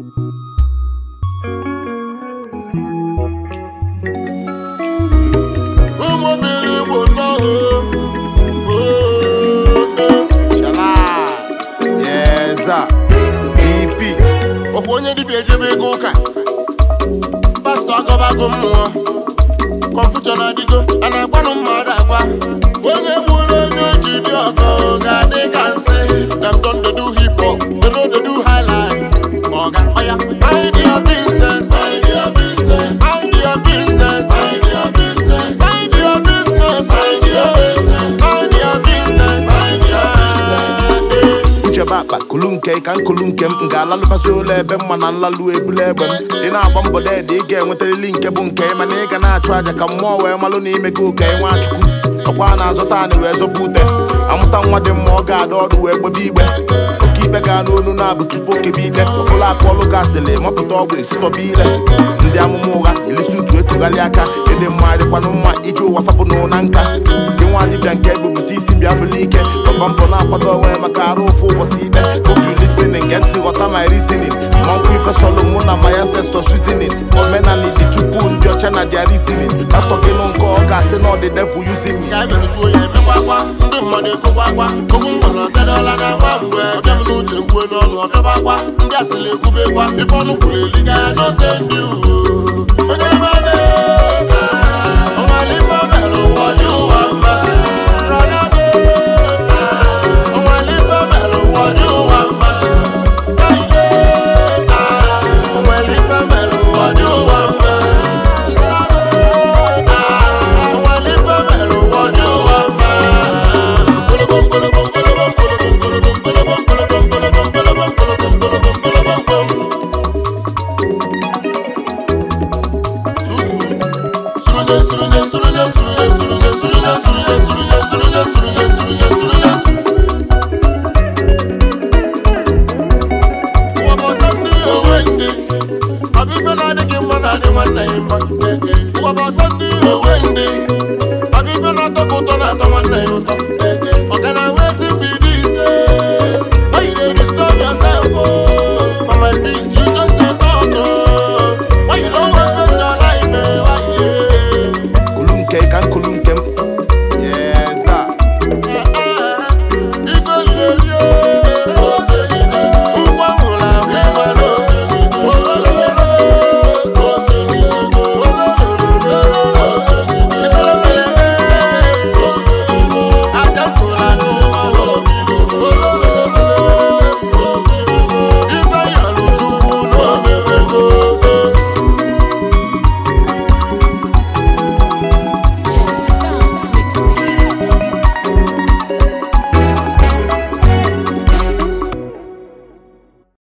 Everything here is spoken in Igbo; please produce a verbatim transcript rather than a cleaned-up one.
Onye di ejebe go ka pastor agobago mmụọ confusion adigo ana akwanu mmadụ agwa onye gburu onye ji dị ọgọ ga dị ka nsị dem don dey do hip hop they no dey do high life oga oya mind your business mind your business mind your business mind your business mind your business mind your business mind your business mind your business uche bakpa kulunke ka nkulunke m ga-alalụ pasị ụlọ ebe mma na nlalụ ebule egbe m ị na-agba mbọ deede ị ga-enwetarịrị nke bụ nke mana ị ga na-achụ aja ka mmụọ wee malụ na ime gị ụka Nwachukwu ọkwa na-azụta anị wee zọba ute amụta nwa dị mma ọ ga-adọ ọdụ wee gbebe igbe oke ikpe gaa n'onu na-abụ tupu okebe ikpe ọbụla akụ ọlụ gasịrị mapụta ọgwụ esitọba ile ndị amụma ụgha elisi utu etugharị aka ịdị mma dịkwanụ mma iji ụwa fapụnụ na nka gị nwa dibịa nke ebupụta isi bịa bụla ike papa mpọ na-akwado onwe maka arụ ụfụ ụbọchị ikpe oge listening nke ntị ghọta my reasoning mmankwụ ife sọlụ mụ na my ancestors reasoning omenala dị tupu ndị ọcha na dia reasoning pastọ gị nụ nke ọ ga-asị na ọ dị devil using me ndị mmadụ ekwukwakwa okwu ngwara ọgadọla na agba mgbe ọbịa m n'uche nkwe n'ọnụ ọfịagbakwa ndị asịrị ekwubekwa ife ọnụ kwuru eliga ya n'ose ndị onye ebe ọnwale ife mere ụwa dị ụwa mma rọnabe ọnwale ife mere ụwa dị ụwa mma kaide ọnwale ife mere ụwa dị ụwa mma sistabe ọnwale ife mere ụwa dị ụwa mma. Sunday, oh Wendy, I be feeling like a good one at the one day.